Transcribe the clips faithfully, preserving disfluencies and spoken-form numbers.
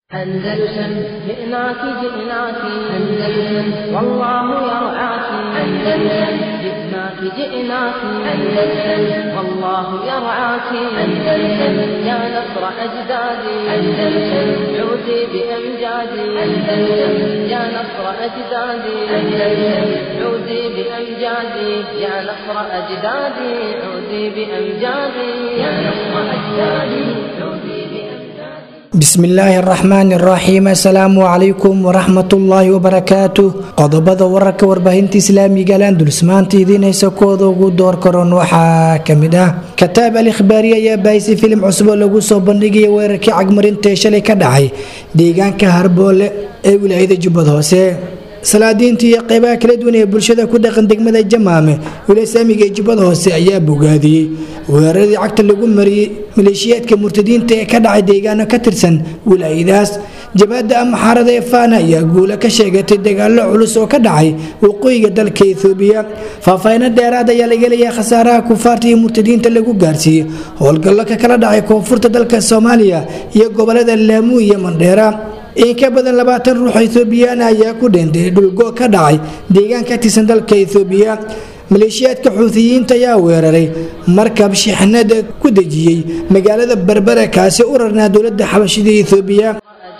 أندلسن جئناك جئناك أندلسن والله يرعاك أندلسن جئناك جئناك أندلسن والله يرعاك أندلسن يا نصر أجدادي أندلسن عودي بأمجادي أندلسن يا نصر أجدادي أندلسن عودي بأمجادي يا نصر أجدادي عودي بأمجادي يا نصر أجدادي عودي بسم الله الرحمن الرحيم السلام عليكم ورحمة الله وبركاته قضبض ورك وربهنت إسلامي قالان دلسمان تيدين يسكوذو قدور كورون وحا كمدا كتاب الإخبارية يا بايسي فيلم عصبه لغو صوبانيجي ويركي عقمرين تيشالي كدعي ديغان كهربول ايول عيدة جبض هوسي salaadiintii iyo qaybaha kala duwan ee bulshada ku dhaqan degmada Jamaame wala saamiga jibada hoose ayaa bogaadiyay weeraradii cagta lagu mariyay maleeshiyaadka murtadiinta ee ka dhacay deegaano ka tirsan wilaayadaas jabada ama xarada ee faana ayaa guula ka sheegatay dagaalo culus oo ka dhacay waqooyiga dalka Itoobiya faafayna dheeraad ayaa laga leeyahay khasaaraha kufaarta iyo murtadiinta lagu gaarsiiyay howlgallo ka kala dhacay koonfurta dalka Soomaaliya iyo gobolada Lamu iyo Mandheera in ka badan labaatan ruux Ethiopian ayaa ku dhintay dhul go ka dhacay deegaanka ka tirsan dalka Ethiopia maleeshiyaadka Xuuthiyiinta ayaa weeraray markab shixnad ku dajiyay magaalada Berbera kaasi u rarnaa dawladda Xabashida Ethiopia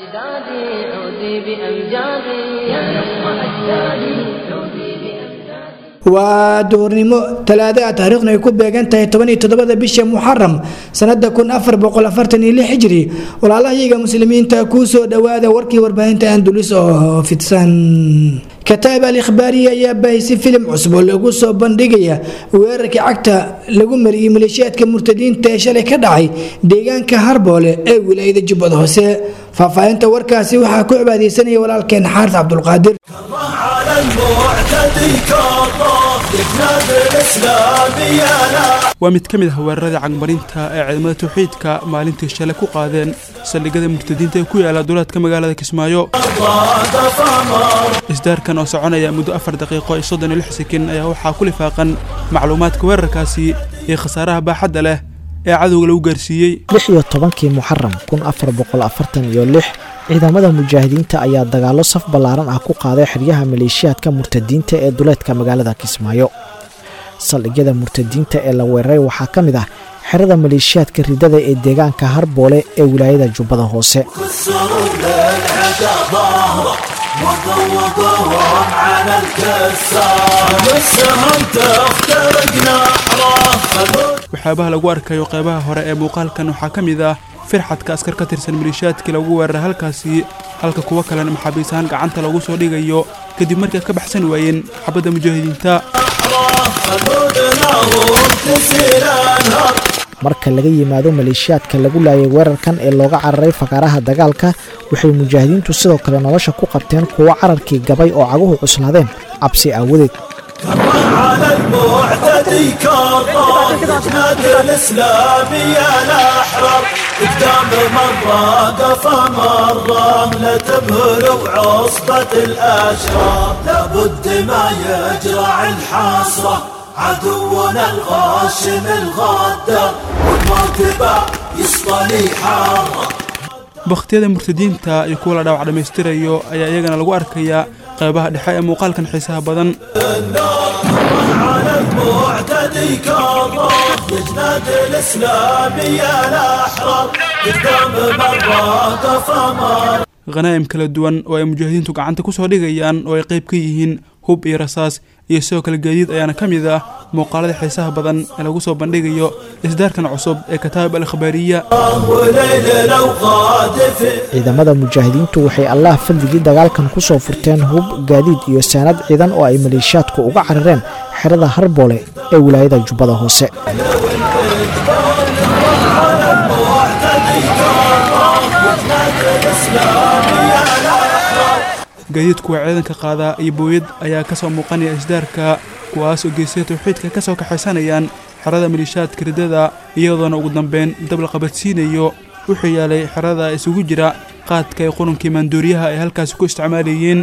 waa doornimo talaada taariikhna ay ku beegan tahay toban iyo toddoba bisha Muharram sanada kun afar boqol afartan iyo lix hijri walaalahayaga muslimiinta ku soo dhawaada warkii warbaahinta Andalus oo fidsan كتاب الإخبارية يا بايسي فيلم عصبه لغو سو بندقيا ويرك عكتا لغو مري ميليشيات كمرتدين تيشالي كدعي ديغان كهربولي اي ولاية جبض هوسي فافاينتا وركاسي وحا كعبادي سنة ولالكين حارث عبد القادر كره على المعتدي كره يجناد الإسلامي waa mid kamid ah weerarada cagmarinta ee ciidamada tawxiidka maalintii shalay ku qaadeen saldhigyada murtadiinta ee ku yaala duleedka magaalada Kismaayo isdaarkan oo soconaya muddo afar daqiiqo iyo soddon iyo lix sekin ayaa waxaa ku lifaaqan macluumaadka weerarkaasi ee khasaaraha baaxadda leh ee cadowga lagu gaarsiiyay lix iyo tobankii Muharram kun afar boqol afartan iyo lix ciidamada mujaahidiinta ayaa dagaalo saf ballaaran ah ku qaaday xeryaha maleeshiyaadka murtadiinta ee duleedka magaalada Kismaayo saldhigyada murtadiinta ee la weeraray waxaa ka mid ah xerada maleeshiyaadka ridada ee deegaanka Harboole ee wilaayada Jubbada Hoose waxyaabaha lagu arkayo qaybaha hore ee muuqaalkan waxaa ka mid ah firxadka askar ka tirsan maleeshiyaadkii lagu weeraray halkaasi halka kuwa kalena maxaabiisaan gacanta lagu soo dhigayo kadib markay ka baxsan waayeen xabadda mujaahidiinta marka laga yimaado maleeshiyaadka lagu laayay weerarkan ee looga cararay faqaraha dagaalka waxay mujaahidiintu sidoo kale nolosha ku qabteen kuwa cararkii gabay oo caguhu cuslaadeen cabsi aawadeed على المعتدي كرر يجناد الإسلامي الأحرار قدام مرة قفا مرة لا تبهر وعصبة الأشرار لابد ما يجرع الحسرة عدونا الغاشم الغدار والمرتبة يصطلي حارة بختيada murtadiinta iyo kuwa la dhaawac dhameystirayo ayaa iyagana lagu arkayaa qaybaha dhexe ee muuqaalkan xiisaha badan غنائم kala duwan oo ay mujaahidiintu gacanta ku soo dhigayaan oo ay qayb ka yihiin hub iyo rasaas iyo sidoo kale gaadiid ayaana ka mid ah muuqaalada xiisaha badan ee lagu soo bandhigayo isdaarkan cusub ee kitaab al-ikhbaariya ciidamada mujaahidiintu waxay Allah fadligii dagaalkan ku soo furteen hub gaadiid iyo saanad ciidan oo ay maleeshiyaadku uga carareen xerada Harboole ee wilaayada Jubbada Hoose gaadiidku waa ciidanka qaada iyo booyad ayaa ka soo muuqanaya isdaarka kuwaas oo geesiga tawxiidka ka soo kaxaysanayaan xerada maleeshiyaadka ridada iyadoona ugu dambeyn dab la qabadsiinayo wuxuu yaalay xerada isugu jira qaadka ee qurunkii maandooriyaha ay halkaasi ku isticmaalayeen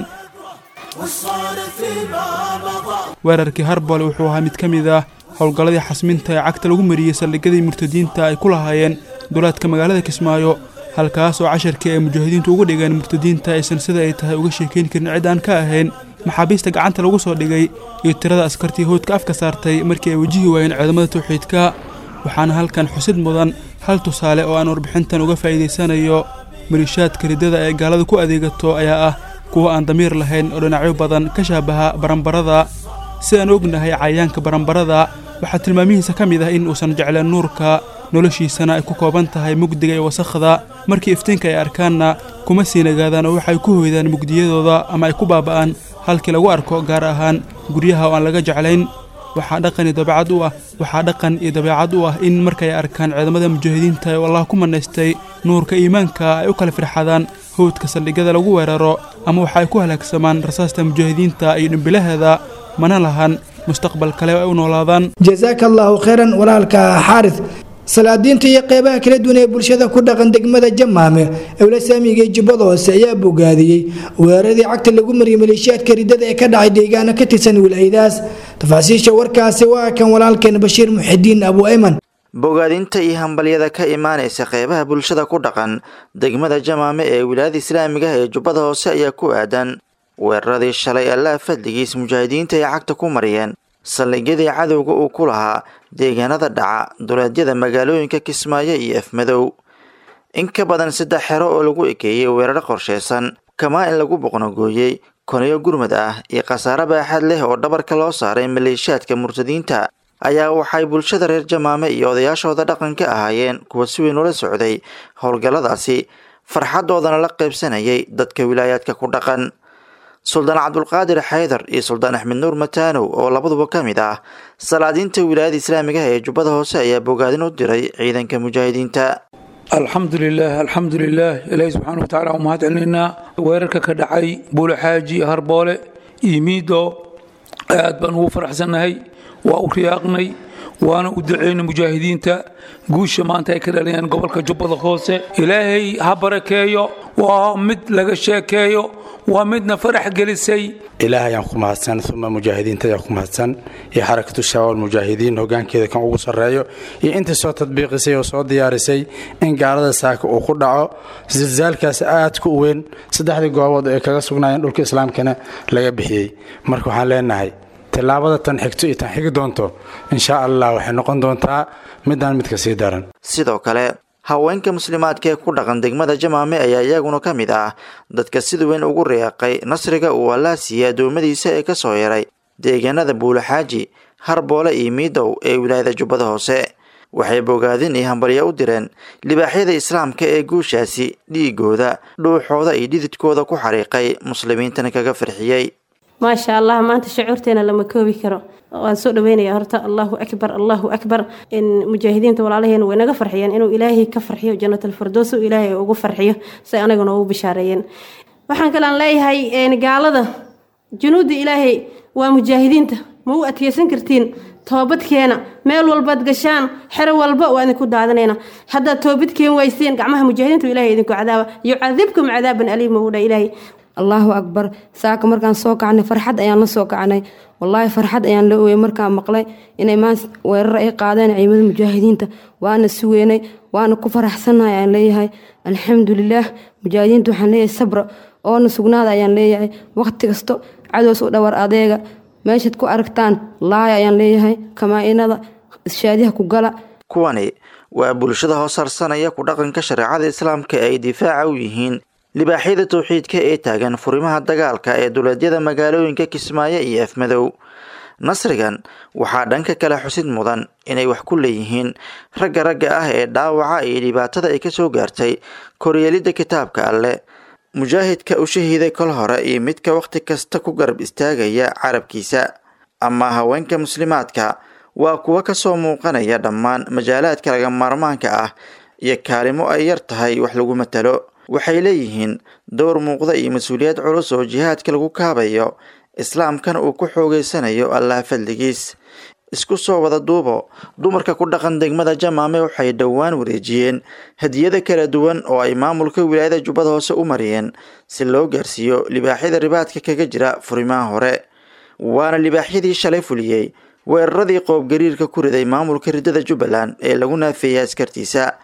weerarkii Harboole wuxuu ahaa mid ka mid ah howlgalladii xasminta ee cagta lagu mariyay saldhigyadii murtadiinta ay ku lahaayeen duleedka magaalada Kismaayo halkaas oo casharkii ay mujaahidiintu ugu dhigeen murtadiinta aysan sida ay tahay uga sheekayn karin cid aan ka ahayn maxaabiista gacanta lagu soo dhigay iyo tirada askartii howdka afka saartay markii ay wajihi waayeen ciidamada tawxiidka waxaana halkan xusid mudan hal tusaale oo aan warbixintan uga faa'iidaysanayo maliishaadka riddada ee gaalada ku adeegato ayaa ah kuwa aan damiir lahayn oo dhinacyo badan ka shaabaha baranbarada sidaan ognahay cayayaanka baranbarada waxaa tilmaamihiisa ka mid ah in uusan jecleen nuurka noloshiisana ay ku kooban tahay mugdiga iyo wasakhda markii iftiinka ay arkaanna kuma sii nagaadaan oo waxay ku hoydaan mugdiyadooda ama ay ku baaba'aan halkii lagu arko gaar ahaan guryaha oo aan laga jeclayn waxaa dhaqan iyo dabeecad u ah waxaa dhaqan iyo dabeecad u ah in markay arkaan ciidamada mujaahidiinta ee Allah ku manaystay nuurka iimaanka ay u kala firxadaan howdka saldhigyada lagu weeraro ama waxa ay ku halaagsamaan rasaasta mujaahidiinta iyo dhimbilaheeda mana lahan mustaqbal kale ay u noolaadaan jazaakallahu khairan walaalka xaaris salaadiinta iyo qeybaha kala duwan ee bulshada ku dhaqan degmada Jamaame ee la saamiyay jibada hoose ayaa bogaadiyay weeraradii cagta lagu mariyay maleeshiyaadka riddada ee ka dhacay deegaana ka tirsan wilaayadaas tafaasiisha warkaasi waa kan walaalkeen Bashiir Muxidiin Abu Ayman bogaadinta iyo hambalyada ka imaanaysa qeybaha bulshada ku dhaqan degmada Jamaame ee wilaayada Islaamiga ee jibada hoose ayaa ku aadan weeraradii shalay Allah fadligiis mujaahidiinta ay cagta ku mariyeen saldhigyadii cadowga uu ku lahaa deegaanada dhaca duleedyada magaalooyinka Kismaayo iyo Afmadow in ka badan saddex xero oo lagu ekeeyay weerar qorsheysan kama in lagu boqnogooyay konayo gurmad ah iyo khasaare baaxad leh oo dhabarka loo saaray maleeshiyaadka murtadiinta ayaa waxay bulshada reer Jamaame iyo odayaashooda dhaqanka ahaayeen kuwa si weyn ula socday howlgalladaasi farxadoodana la qaybsanayay dadka wilaayadka ku dhaqan Sultan Abdulqaadir Haydar iyo Sultan Ahmed Nuur Mataanow oo labaduba ka mid ah salaadiinta wilaayada Islaamiga ee Jubbada Hoose ayaa bogaadin u diray ciidanka mujaahidiinta alxamdulillaah alxamdulillaah ilaahay subxaanahu wa tacaala umahad celinaa weerarka ka dhacay Buulaxaaji Harboole iyo Miido aad baan ugu faraxsanahay waa u riyaaqnay waana u duceynay mujaahidiinta guusha maanta ay ka dhaliyeen gobolka Jubbada Hoose ilaahay ha barakeeyo waa mid laga sheekeeyo waa midna farax gelisay ilaahay aan ku mahadsan thumma mujaahidiinta ay ku mahadsan iyo xarakatu shabaab mujaahidiin hogaankeeda kan ugu sareeyo iyo inta soo tadbiiqisay oo soo diyaarisay in gaalada saaka uu ku dhaco zilzaalkaas aad ku weyn saddexdii goobood ee kaga sugnaayeen dhulka islaamkana laga bixiyay marka waxaan leenahay tilaabada tan xigto iyo tan xigi doonto insha Allah waxay noqon doontaa midaan mid ka sii daran sidoo kale haweenka muslimaadka ee ku dhaqan degmada Jamaame ayaa iyaguna ka mid ah dadka sida weyn ugu riyaaqay nasriga uu Allah siiyay doomadiisa ee ka soo yaray deegaanada Buulaxaaji Harboole iyo Miidow ee wilaayada Jubbada Hoose waxay bogaadin iyo hambalyo u direen libaaxyada islaamka ee guushaasi dhiigooda dhuuxooda iyo dhididkooda ku xariiqay muslimiintana kaga farxiyay ما شاء الله ما أنت شعورتنا لما كوبي كرو وسود بيني يا هرتا الله أكبر الله أكبر إن مجاهدين تقول عليهم وين غفر حيان إنه إلهي كفر حيه جنة الفردوس وإلهي وغفر حيه سأنا جنوب بشارين وحن كلام لا هي إن قال هذا جنود إلهي ومجاهدين مو أتيسن كرتين توبت كينا ميل والبد قشان حر والباء وأنا كود عذنينا حتى توبت كين ويسين قعمها مجاهدين وإلهي إذنكم عذاب يعذبكم عذابا أليما ولا إلهي الله أكبر ساك مركان سوق عني فرحد أيان نسوق عني والله فرحد أيان لو مركان مقلي إن ما ورأي قادين عيمد المجاهدين وأنا سويني وأنا كفر حسنا يعني لي هاي الحمد لله مجاهدين تحن لي الصبر وأنا سقنا يعني لي هاي وقت قصته عدو سوق دور أضيقة ماشي تكو أركتان الله يعني لي هاي كما إن هذا الشاديه كقلا كواني وبلشده صرصنا كدقن كشريعة الإسلام كأي دفاع ويهين libaaxyada tawxiidka ee taagan furimaha dagaalka ee dowladyada magaalooyinka Kismaayo iyo Afmadow nasrigan waxaa dhanka kale xusid mudan inay wax ku leeyihiin ragga ragga ah ee dhaawaca iyo dhibaatada ay ka soo gaartay koryeelida kitaabka Alle mujaahidka u shahiiday kol hore iyo midka waqti kasta ku garab istaagaya carabkiisa ama haweenka muslimaadka waa kuwa ka soo muuqanaya dhammaan majaalaadka laga maarmaanka ah iyo kaalimo ay yar tahay wax lagu matalo waxay leeyihiin door muuqda iyo mas'uuliyad culus oo jihaadka lagu kaabayo islaamkana uu ku xoogeysanayo Allah fadligiis isku soo wada duubo dumarka ku dhaqan degmada Jamaame waxay dhawaan wareejiyeen hadiyada kala duwan oo ay maamulka wilaayada Jubbada Hoose u mariyeen si loo gaarsiiyo libaaxyada ribaadka kaga jira furimaha hore waana libaaxyadii shalay fuliyay weeraradii qoob gariirka ku riday maamulka ridada Jubbaland ee lagu naafeeyay askartiisa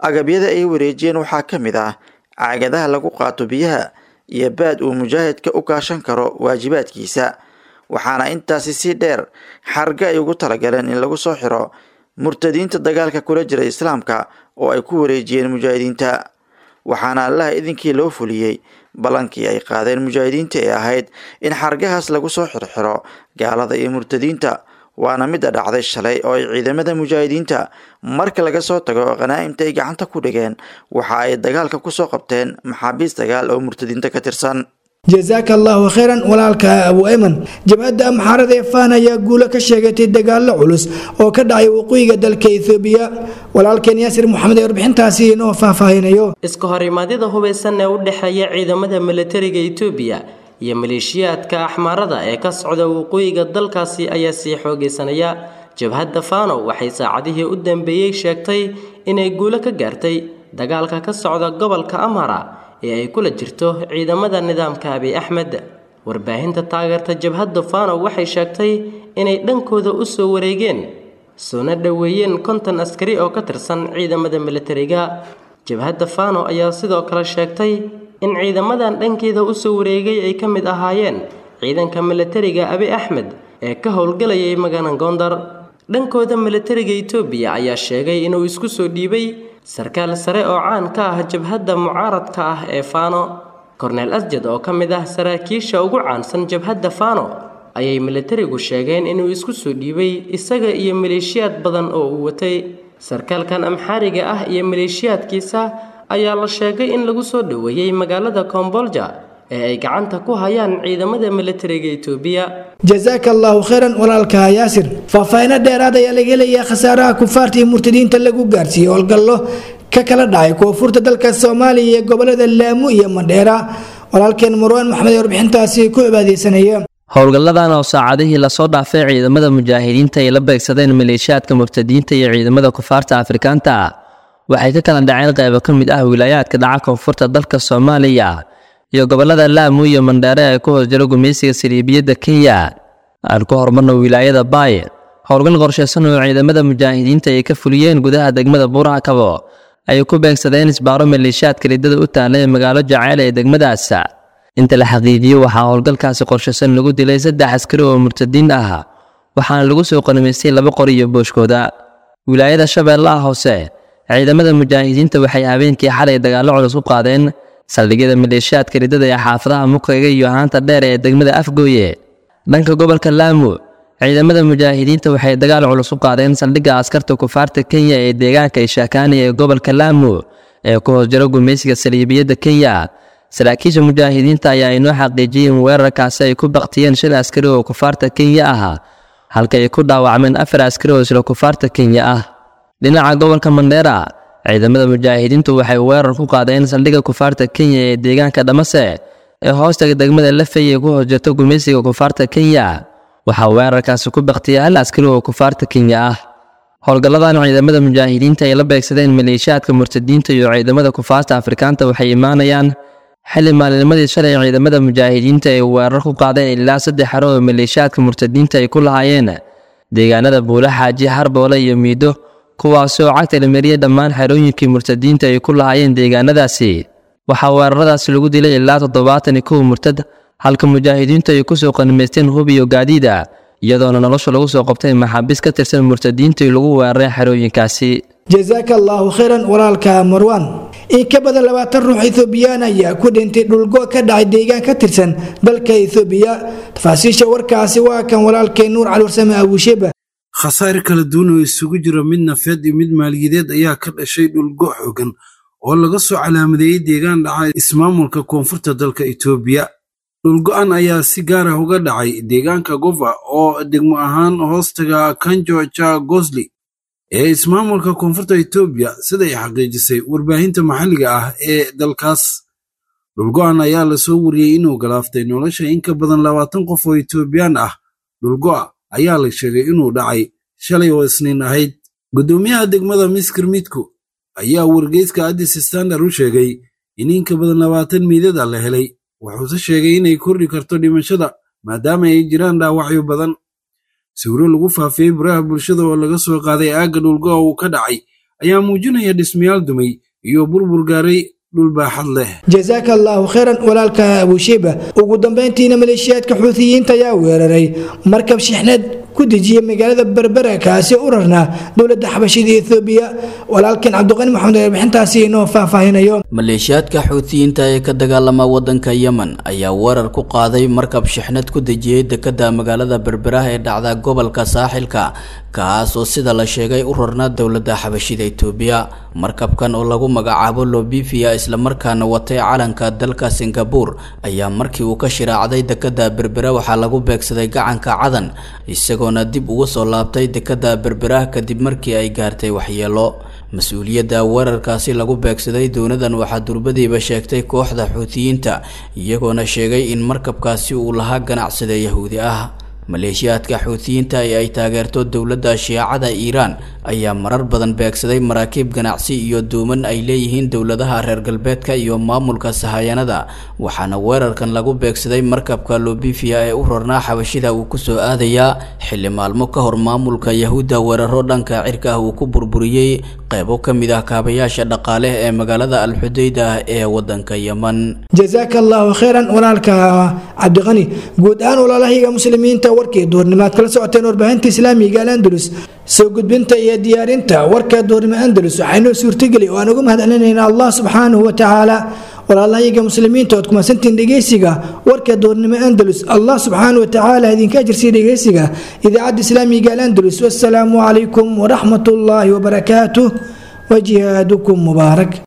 agabyada ay wareejiyeen waxaa ka mid ah caagadaha lagu qaato biyaha iyo baad uu mujaahidka u kaashan karo waajibaadkiisa, waxaana intaasi sii dheer xarga ay ugu talagaleen in lagu soo xiro murtadiinta dagaalka kula jira islaamka oo ay ku wareejiyeen mujaahidiinta. waxaana allah idinkii loo fuliyey ballankii ay qaadeen mujaahidiinta ee ahayd in xargahaas lagu soo xirxiro gaalada iyo murtadiinta, waana midda dhacday shalay oo ay ciidamada mujaahidiinta marka laga soo tago qanaa'imta ay gacanta ku dhigeen waxa ay dagaalka kusoo qabteen maxaabiis dagaal oo murtadiinta ka tirsan. jazaaka allahu khayran walaalka abu ayman. jabhadda amxaarada ee faan ayaa guulo ka sheegatay dagaallo culus oo ka dhacay waqooyiga dalka Itoobiya. walaalkeen yaasir maxamed ee warbixintaasi inoo faahfaahinayo. iska horimaadida hubeysan ee u dhaxeeya ciidamada militariga Itoobiya iyo maleeshiyaadka axmaarada ee ka socda waqooyiga dalkaasi ayaa sii xoogeysanaya. jabhadda faano waxay saacadihii u dambeeyay sheegtay inay guulo ka gaartay dagaalka ka socda gobolka Amhara ee ay kula jirto ciidamada nidaamka Abiy Ahmed. warbaahinta taageerta jabhadda faano waxay sheegtay inay dhankooda u soo wareegeen soona dhaweeyeen konton askari oo ka tirsan ciidamada militariga. jabhadda faano ayaa sidoo kale sheegtay in ciidamadan dhankeeda u soo wareegay ay ka mid ahaayeen ciidanka militariga Abiy Ahmed ee ka howlgalayay magaalada Gondar. dhankooda militariga Itoobiya ayaa sheegay inuu isku soo dhiibay sarkaal sare oo caan ka ah jabhadda mucaaradka ah ee faano. Cornel Asjad oo ka mid ah saraakiisha ugu caansan jabhadda faano ayay militarigu sheegeen inuu isku soo dhiibay isaga iyo maleeshiyaad badan oo uu watay. sarkaalkan amxaariga ah iyo maleeshiyaadkiisa ayaa la sheegay in lagu soo dhaweeyay magaalada Kombolja ee ay gacanta ku hayaan ciidamada militariga Itoobiya. jazaaka allahu khayran walaalka yaasir. faahfaahin dheeraad ayaa laga leeyahay khasaaraha kufaarta iyo murtadiinta lagu gaarsiiyay howlgallo ka kala dhacay koonfurta dalka Soomaaliya iyo gobolada Lamu iyo Mandheera. walaalkeen Marwan Maxamed ee warbixintaasi ku cibaadeysanaya. howlgalladan oo saacadihii la soo dhaafay ciidamada mujaahidiinta ay la beegsadeen maleeshiyaadka murtadiinta iyo ciidamada kufaarta Afrikaanta waxay ka kala dhaceen qaybo ka mid ah wilayaadka dhaca koonfurta dalka Soomaaliya iyo gobolada Lamu iyo Mandheera ee ku hoos jira gumeysiga Saldhigyada Kenya. aan ku hormarno wilaayada Bay. howlgal qorsheysan oo ciidamada mujaahidiinta ay ka fuliyeen gudaha degmada Buurhakabo ay ku beegsadeen isbaaro maleeshiyaadka ridada u taalay magaalo Jacayl ee degmadaas. inta la xaqiijiyay waxaa howlgalkaasi qorsheysan lagu dilay saddex askari oo murtadiin ah, waxaana lagu soo qanimaystay laba qori iyo booshkooda. wilaayada Shabeellaha Hoose ciidamada mujaahidiinta waxay habeenkii xalay dagaallo culus u qaadeen saldhigyada maleeshiyaadka ridada ee xaafadaha Muqayga iyo Haanta Dheer ee degmada Afgooye. dhanka gobolka Lamu ciidamada mujaahidiinta waxay dagaal culus u qaadeen saldhigga askarta kufaarta Kenya ee deegaanka Ishakani ee gobolka Lamu ee ku hoos jira gumeysiga Saldhigyada Kenya. saraakiisha mujaahidiinta ayaa inoo xaqiijiyay in weerarkaasi ay ku baqtiyeen shan askari oo kufaarta Kenya ah, halka ay ku dhaawacmeen afar askari oo isla kufaarta Kenya ah. dhinaca gobolka Mandheera ciidamada mujaahidiintu waxay weerar ku qaadeen saldhigga kufaarta Kenya ee deegaanka Dhamase ee hoostaga degmada Lafey ee ku hoos jirta gumeysiga kufaarta Kenya. waxaa weerarkaasi ku baqtiyay hal askari oo kufaarta Kenya ah. howlgalladan ciidamada mujaahidiinta ay la beegsadeen maleeshiyaadka murtadiinta iyo ciidamada kufaarta Afrikaanta waxay imaanayaan xilli maalinnimadii shalay ciidamada mujaahidiinta ay weerar ku qaadeen ilaa saddex xero oo maleeshiyaadka murtadiinta ay ku lahaayeen deegaanada Buulaxaaji, Harboole iyo Miido, kuwaas oo cagta la mariyay dhammaan xerooyinkii murtadiinta ay ku lahaayeen deegaanadaasi. waxaa weeraradaasi lagu dilay ilaa toddobaatan iyo kow murtad, halka mujaahidiintu ay ku soo qanimaysteen hub iyo gaadiida, iyadoona nolosha lagu soo qabtay maxaabiis ka tirsan murtadiinta lagu weeraray xerooyinkaasi. jazaaka allahu khayran walaalka Marwan. in ka badan labaatan ruux Ethiopian ayaa ku dhintay dhulgo ka dhacay deegaan ka tirsan dalka Ethiopia. tafaasiisha warkaasi waa kan walaalkeen Nuur Cali Warsame Abusheba. khasaare kala duwan oo isugu jira mid nafeed iyo mid maaliyadeed ayaa ka dhashay dhulgo xooggan oo laga soo calaamadeeyay deegaan dhaca ismaamulka koonfurta dalka Ethiopia. dhulgo'an ayaa si gaar ah uga dhacay deegaanka Gova oo degmo ahaan hoostaga Kanjo Cha Gosli ee ismaamulka koonfurta Ethiopia, sida ay xaqiijisay warbaahinta maxalliga ah ee dalkaas. dhulgo'an ayaa la soo wariyay inuu galaaftay nolosha in ka badan labaatan qof oo Ethiopian ah. dhulgo'a ayaa la sheegay inuu dhacay shalay oo Isniin ahayd. gudoomiyaha degmada Miskir Midku ayaa wargeyska Addis Standard u sheegay in in ka badan labaatan miidad la helay. wuxuuse sheegay inay kordhi karto dhimashada maadaama ay jiraan dhaawacyo badan. sawiro lagu faafiyey baraha bulshada oo laga soo qaaday aagga dhulgo'a uu ka dhacay ayaa muujinaya dhismayaal dumay iyo burbur gaaray dhul baaxad leh. jazaaka allaahu khayran walaalka abushiiba. ugu dambeyntiina maleeshiyaadka xuutiyiinta ayaa weeraray markab shixneed ku dejiyay magaalada berbera kaasi u rarnaa dowladda xabashida Itoobiya. walaalkeen cabdiqani maxamed ee bixintaasi inoo faahfaahinayo. maleeshiyaadka xuutiyiinta ee ka dagaalama wadanka Yemen ayaa weerar ku qaaday markab shixneed ku dejiyay dekedda magaalada berbera ee dhacda gobolka saaxilka kaas oo sida la sheegay u rarnaa dowladda xabashida Itoobiya. markabkan oo lagu magacaabo Lobivia isla markaana watay calanka dalka Singapore ayaa markii uu ka shiraacday dekedda berbera waxaa lagu beegsaday gacanka Cadan isagoona dib ugu soo laabtay dekedda berbera kadib markii ay gaartay waxyeelo. mas-uuliyadda weerarkaasi lagu beegsaday doonadan waxaa durbadiiba sheegtay kooxda xuutiyiinta iyagoona sheegay in markabkaasi uu lahaa ganacsade yahuudi ah. maleeshiyaadka xuutiyiinta ee ay taageerto dowladda shiicada Iiraan ayaa marar badan beegsaday maraakiib ganacsi iyo dooman ay leeyihiin dowladaha reer galbeedka iyo maamulka sahayanada waxaana weerarkan lagu beegsaday markabka Lobivia ee u rarnaa xabashida uu ku soo aadayaa xilli maalmo ka hor maamulka yahuudda weeraro dhanka cirka ah uu ku burburiyay qaybo ka mid ah kaabayaasha dhaqaale ee magaalada Al-Xudayda ee wadanka Yemen. jazaaka allaahu khayran walaalka cabdiqani. guud ahaan walaalahiga muslimiinta warkii doornimaad kala socoteen warbaahinta islaamiga Al-Andalus soo gudbinta iyo diyaarinta warka doornimo Andalus waxaynu suurtageli oo aan ugu mahadcelinaynaa Allah subhanahu wa ta'ala. walaalahiga muslimiinta oo kuma santiin dhageysiga warka doornimo Andalus Allah subhanahu wa ta'ala idinka ajirsi dhageysiga idaacadda islaamiga Al-Andalus. wassalaamu alaykum wa rahmatullahi wa barakatuh wa jihadukum mubarak.